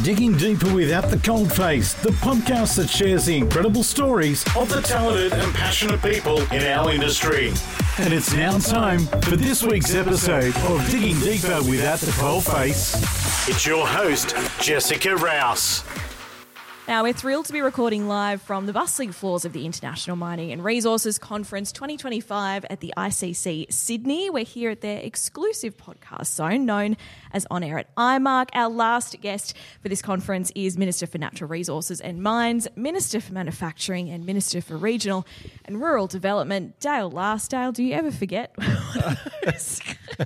Digging Deeper Without the Coldface, the podcast that shares the incredible stories of the talented and passionate people in our industry. And it's now time for this week's episode of Digging Deeper Without the Coldface. It's your host, Jessica Rouse. Now, we're thrilled to be recording live from the bustling floors of the International Mining and Resources Conference 2025 at the ICC Sydney. We're here at their exclusive podcast zone known as On Air at IMARC. Our last guest for this conference is Minister for Natural Resources and Mines, Minister for Manufacturing and Minister for Regional and Rural Development, Dale Lastdale. Do you ever forget what it is?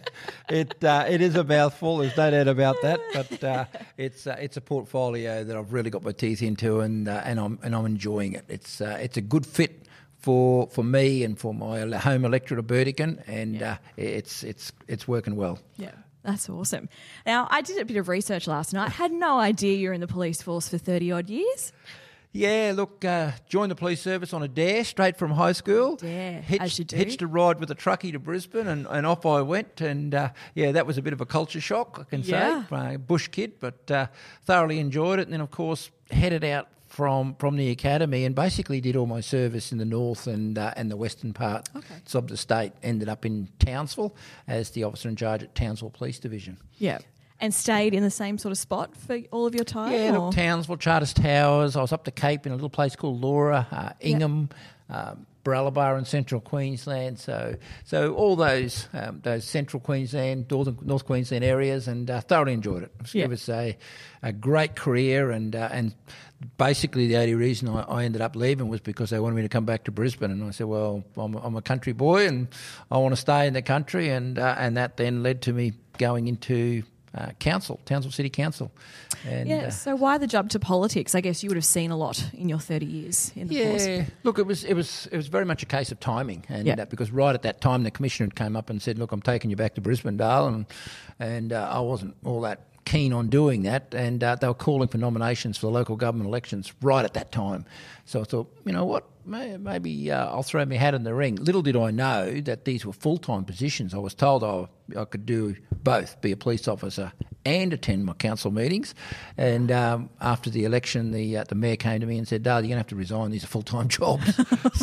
It is a mouthful, there's no doubt about that, but it's a portfolio that I've really got my teeth into, and I'm enjoying it. It's a good fit for me and for my home electorate of Burdekin, and it's working well. Yeah. That's awesome. Now, I did a bit of research last night. I had no idea you're in the police force for 30-odd years. Yeah, look, joined the police service on a dare straight from high school. Dare, as you do. Hitched a ride with a truckie to Brisbane and off I went. And, that was a bit of a culture shock, I can say. Bush kid, but thoroughly enjoyed it. And then, of course, headed out from the academy and basically did all my service in the north and the western part of the state. Ended up in Townsville as the officer in charge at Townsville Police Division. Yeah. And stayed in the same sort of spot for all of your time? Yeah, look, Townsville, Charters Towers. I was up the Cape in a little place called Laura, Ingham, Baralaba in central Queensland. So all those central Queensland, North Queensland areas, and thoroughly enjoyed it. It was a great career, and basically the only reason I ended up leaving was because they wanted me to come back to Brisbane, and I said, well, I'm a country boy and I want to stay in the country, and that then led to me going into Townsville City Council. And, so why the jump to politics? I guess you would have seen a lot in your 30 years in the force. Yeah, look, it was very much a case of timing, and because right at that time the commissioner had come up and said, look, I'm taking you back to Brisbane, Dale, and I wasn't all that keen on doing that, and they were calling for nominations for the local government elections right at that time. So I thought, you know what, maybe I'll throw my hat in the ring. Little did I know that these were full-time positions. I was told I could do both, be a police officer and attend my council meetings. And after the election, the mayor came to me and said, Dale, you're going to have to resign. These are full-time jobs.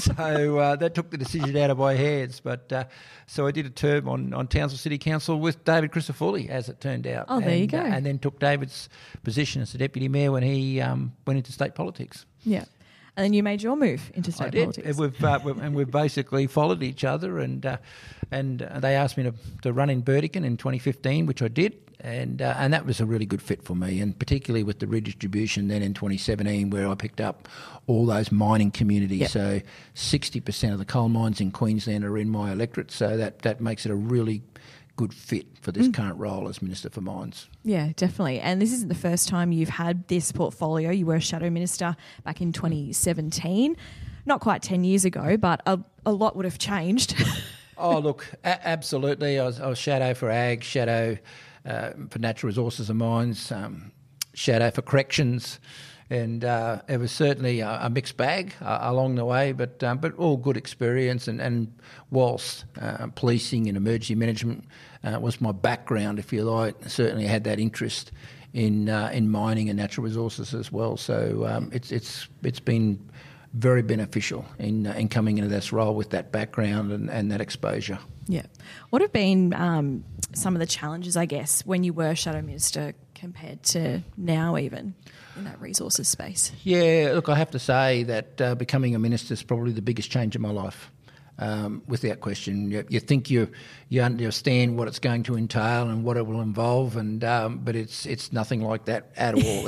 So that took the decision out of my hands. But so I did a term on Townsville City Council with David Crisafulli, as it turned out. Oh, there you go. And then took David's position as the deputy mayor when he went into state politics. Yeah. And then you made your move into state politics. And we've basically followed each other, and they asked me to run in Burdekin in 2015, which I did, and that was a really good fit for me, and particularly with the redistribution then in 2017, where I picked up all those mining communities. Yep. So 60% of the coal mines in Queensland are in my electorate, so that makes it a really good fit for this current role as Minister for Mines. Yeah, definitely. And this isn't the first time you've had this portfolio. You were a Shadow Minister back in 2017. Not quite 10 years ago, but a lot would have changed. Oh, look, absolutely. I was Shadow for Ag, Shadow for Natural Resources and Mines, Shadow for Corrections, and it was certainly a mixed bag along the way, but all good experience. And whilst policing and emergency management was my background, if you like, certainly I had that interest in mining and natural resources as well. So it's been very beneficial in coming into this role with that background and that exposure. Yeah. What have been some of the challenges, I guess, when you were Shadow Minister compared to now even in that resources space? Yeah, look, I have to say that becoming a minister is probably the biggest change in my life, without question. You think you understand what it's going to entail and what it will involve, but it's nothing like that at all.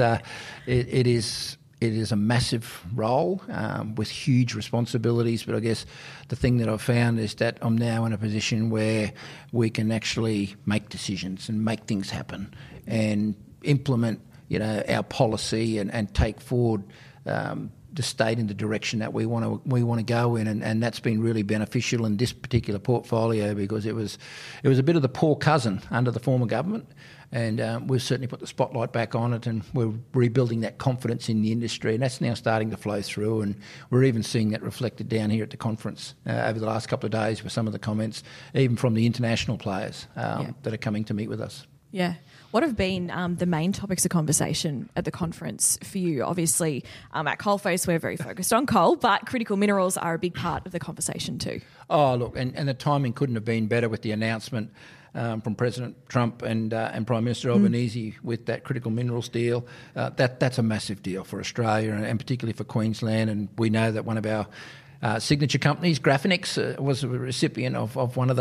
It is a massive role with huge responsibilities, but I guess the thing that I've found is that I'm now in a position where we can actually make decisions and make things happen and implement, our policy and take forward the state in the direction that we want to go in, and that's been really beneficial in this particular portfolio because it was a bit of the poor cousin under the former government. And we've certainly put the spotlight back on it, and we're rebuilding that confidence in the industry, and that's now starting to flow through, and we're even seeing that reflected down here at the conference over the last couple of days with some of the comments, even from the international players that are coming to meet with us. Yeah. What have been the main topics of conversation at the conference for you? Obviously, at Coalface, we're very focused on coal, but critical minerals are a big part of the conversation too. Oh, look, and the timing couldn't have been better with the announcement from President Trump and Prime Minister Albanese with that critical minerals deal. That's a massive deal for Australia and particularly for Queensland. And we know that one of our signature companies, Graphinex, was a recipient of one of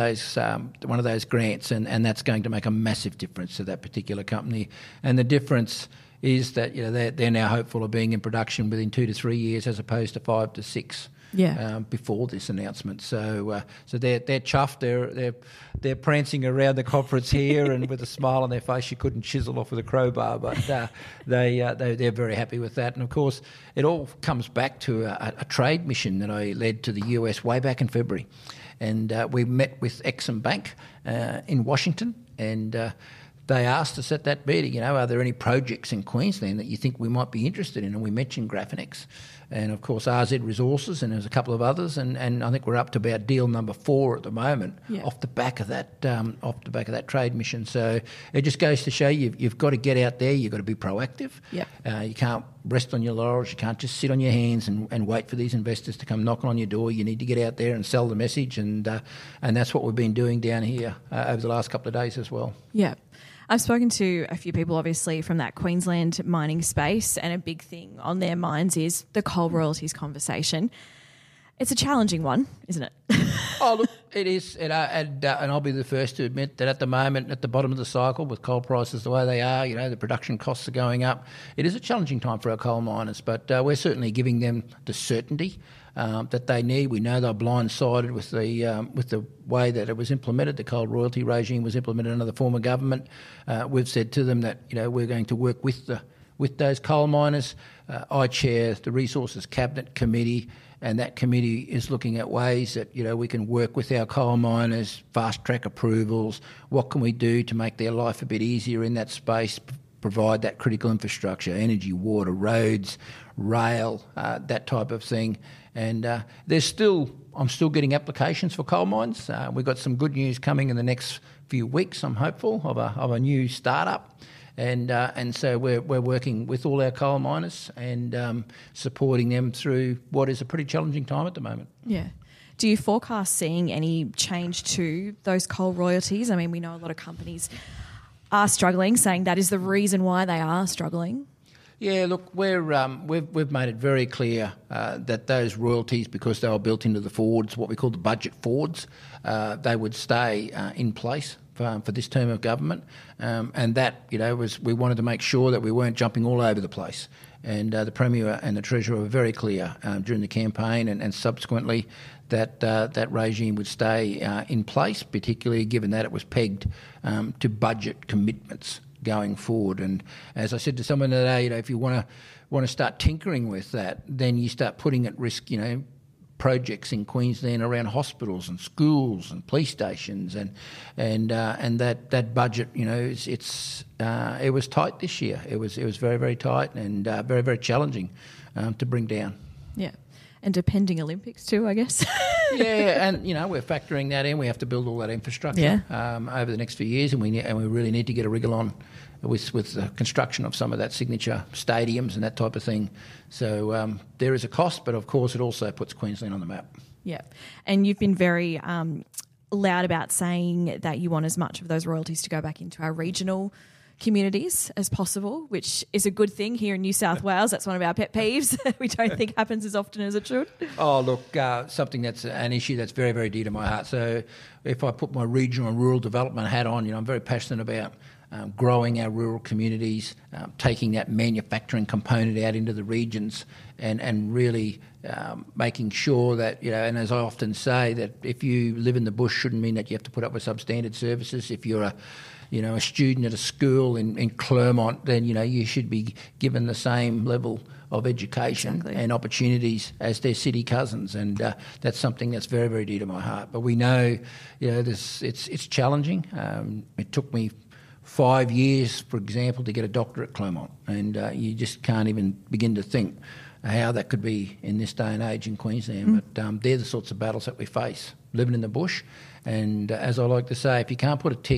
those grants, and that's going to make a massive difference to that particular company. And the difference is that they're now hopeful of being in production within 2 to 3 years, as opposed to 5 to 6. Before this announcement, so they're chuffed. They're prancing around the conference here, and with a smile on their face, you couldn't chisel off with a crowbar. But they're very happy with that. And of course, it all comes back to a trade mission that I led to the US way back in February, and we met with Exim Bank in Washington, and they asked us at that meeting, are there any projects in Queensland that you think we might be interested in? And we mentioned Graphinex. And, of course, RZ Resources, and there's a couple of others. And I think we're up to about deal number 4 at the moment off the back of that trade mission. So it just goes to show you've got to get out there. You've got to be proactive. You can't rest on your laurels. You can't just sit on your hands and wait for these investors to come knocking on your door. You need to get out there and sell the message. And that's what we've been doing down here over the last couple of days as well. Yeah. I've spoken to a few people, obviously, from that Queensland mining space, and a big thing on their minds is the coal royalties conversation. It's a challenging one, isn't it? Oh, look, it is. And I'll be the first to admit that at the moment, at the bottom of the cycle, with coal prices the way they are, the production costs are going up. It is a challenging time for our coal miners, but we're certainly giving them the certainty that they need. We know they're blindsided with the way that it was implemented. The coal royalty regime was implemented under the former government. We've said to them that we're going to work with those coal miners. I chair the Resources Cabinet Committee, and that committee is looking at ways that we can work with our coal miners, fast track approvals. What can we do to make their life a bit easier in that space? Provide that critical infrastructure, energy, water, roads, rail, that type of thing. And I'm still getting applications for coal mines. We've got some good news coming in the next few weeks, I'm hopeful, of a new startup. And so we're working with all our coal miners and supporting them through what is a pretty challenging time at the moment. Yeah. Do you forecast seeing any change to those coal royalties? I mean, we know a lot of companies are struggling, saying that is the reason why they are struggling. Yeah, look, we've made it very clear that those royalties, because they were built into the forwards, what we call the budget forwards, they would stay in place for this term of government, and that we wanted to make sure that we weren't jumping all over the place. And the Premier and the Treasurer were very clear during the campaign and subsequently that regime would stay in place, particularly given that it was pegged to budget commitments going forward. And as I said to someone today, if you want to start tinkering with that, then you start putting at risk, projects in Queensland around hospitals and schools and police stations, and that budget, it was tight this year. It was very, very tight and very, very challenging to bring down. Yeah. And depending Olympics too, I guess. Yeah, and we're factoring that in. We have to build all that infrastructure over the next few years, and we really need to get a wriggle on with the construction of some of that signature stadiums and that type of thing. So there is a cost, but of course it also puts Queensland on the map. Yeah, and you've been very loud about saying that you want as much of those royalties to go back into our regional communities as possible, which is a good thing here in New South Wales. That's one of our pet peeves. We don't think happens as often as it should. Oh, look, something that's an issue that's very, very dear to my heart. So if I put my regional and rural development hat on, I'm very passionate about growing our rural communities, taking that manufacturing component out into the regions and really making sure that, and as I often say, that if you live in the bush shouldn't mean that you have to put up with substandard services. If you're a student at a school in Clermont, then, you should be given the same level of education and opportunities as their city cousins. And that's something that's very, very dear to my heart. But we know, it's challenging. It took me 5 years, for example, to get a doctorate at Clermont. And you just can't even begin to think how that could be in this day and age in Queensland. But they're the sorts of battles that we face, living in the bush. And as I like to say, if you can't put a tick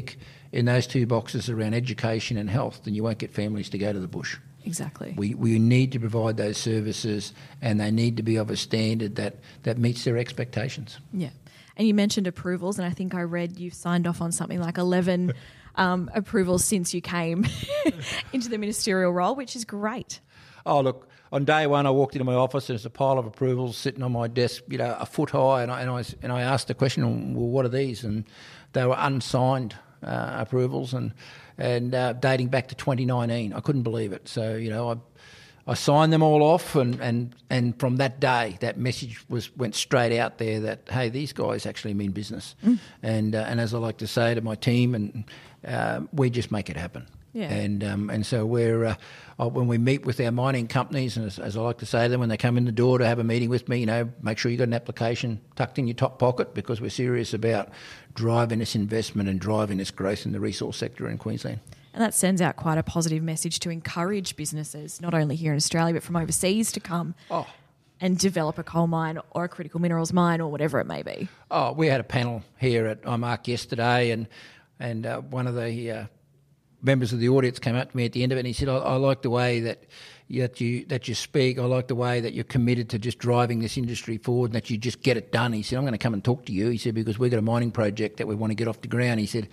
in those two boxes around education and health, then you won't get families to go to the bush. Exactly. We need to provide those services, and they need to be of a standard that meets their expectations. Yeah. And you mentioned approvals, and I think I read you've signed off on something like 11 approvals since you came into the ministerial role, which is great. Oh, look, on day one I walked into my office and there's a pile of approvals sitting on my desk, a foot high, and I asked the question, well, what are these? And they were unsigned approvals and dating back to 2019. I couldn't believe it. So, I signed them all off, and from that day, that message went straight out there that, hey, these guys actually mean business. And as I like to say to my team, and we just make it happen. Yeah. And so we're when we meet with our mining companies, and as I like to say to them, when they come in the door to have a meeting with me, make sure you got an application tucked in your top pocket, because we're serious about driving this investment and driving this growth in the resource sector in Queensland. And that sends out quite a positive message to encourage businesses, not only here in Australia, but from overseas, to come and develop a coal mine or a critical minerals mine or whatever it may be. Oh, we had a panel here at IMARC yesterday, and one of the members of the audience came up to me at the end of it, and he said, I like the way that you speak. I like the way that you're committed to just driving this industry forward and that you just get it done. He said, I'm going to come and talk to you. He said, because we've got a mining project that we want to get off the ground. He said,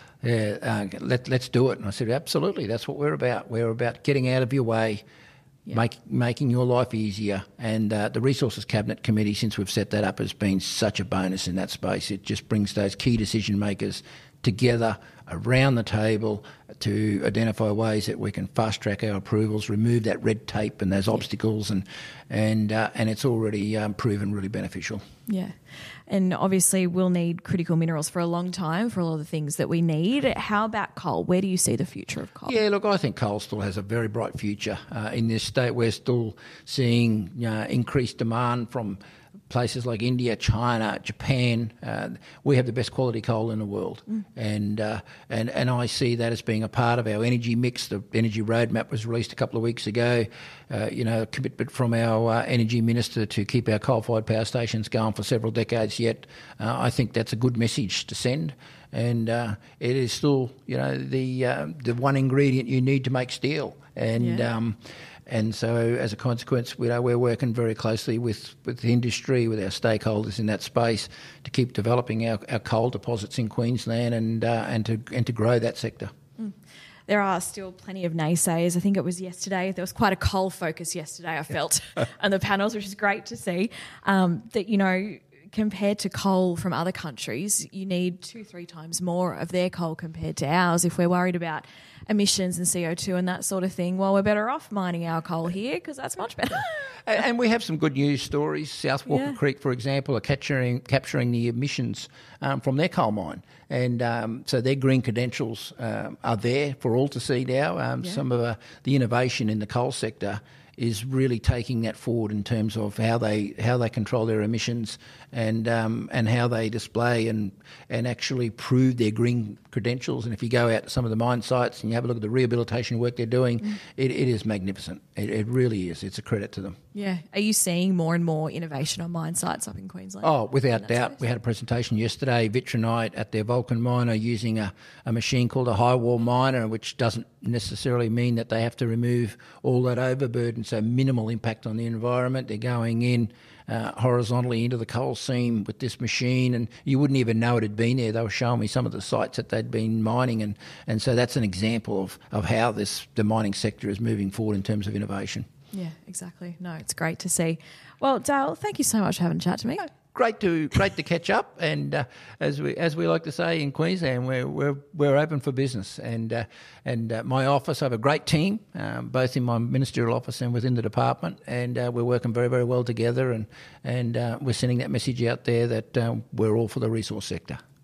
let's do it. And I said, absolutely, that's what we're about. We're about getting out of your way, making your life easier. And the Resources Cabinet Committee, since we've set that up, has been such a bonus in that space. It just brings those key decision makers together around the table to identify ways that we can fast track our approvals, remove that red tape and those obstacles, and it's already proven really beneficial. Yeah. And obviously we'll need critical minerals for a long time for a lot of the things that we need. How about coal? Where do you see the future of coal? Yeah, look, I think coal still has a very bright future. In this state, we're still seeing increased demand from places like India, China, Japan. We have the best quality coal in the world, and I see that as being a part of our energy mix. The energy roadmap was released a couple of weeks ago. A commitment from our energy minister to keep our coal-fired power stations going for several decades yet. I think that's a good message to send, and it is still the one ingredient you need to make steel, and so, as a consequence, we're working very closely with the industry, with our stakeholders in that space, to keep developing our coal deposits in Queensland and to grow that sector. There are still plenty of naysayers. I think it was yesterday. There was quite a coal focus yesterday, I felt, on the panels, which is great to see. That, compared to coal from other countries, you need 2-3 times more of their coal compared to ours. If we're worried about emissions and CO2 and that sort of thing, well, we're better off mining our coal here, because that's much better. And we have some good news stories. South Walker Creek, for example, are capturing the emissions from their coal mine. And so their green credentials are there for all to see now. Some of the innovation in the coal sector is really taking that forward in terms of how they control their emissions and how they display and actually prove their green credentials. And if you go out to some of the mine sites and you have a look at the rehabilitation work they're doing, it is magnificent. It really is. It's a credit to them. Yeah. Are you seeing more and more innovation on mine sites up in Queensland? Oh, without doubt. We had a presentation yesterday, Vitronite, at their Vulcan miner, using a machine called a high wall miner, which doesn't necessarily mean that they have to remove all that overburden, so minimal impact on the environment. They're going in horizontally into the coal seam with this machine, and you wouldn't even know it had been there. They were showing me some of the sites that they'd been mining, and so that's an example of how the mining sector is moving forward in terms of innovation. Yeah, exactly. No, it's great to see. Well, Dale, thank you so much for having a chat to me. Great to catch up, and as we like to say in Queensland, we're open for business. And my office, I have a great team, both in my ministerial office and within the department, and we're working very, very well together. And we're sending that message out there that we're all for the resource sector.